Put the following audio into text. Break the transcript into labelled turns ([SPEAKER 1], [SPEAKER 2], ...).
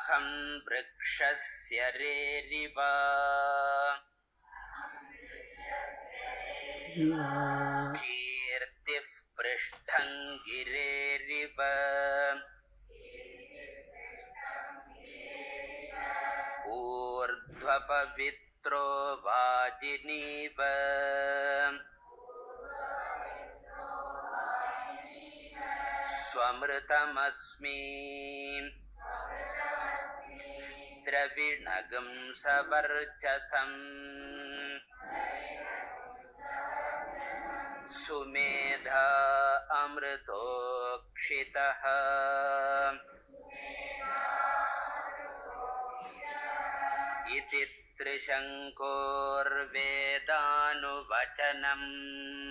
[SPEAKER 1] अहं वृक्षस्य रेरिव कीर्तिः पृष्ठं गिरेरिव ऊर्ध्वपवित्रो वाजिनीव स्वमृतमस्मि द्रविणगं सवर्चसम् सुमेधा अमृतोक्षितः इति त्रिशङ्कोर्वेदानुवचनम्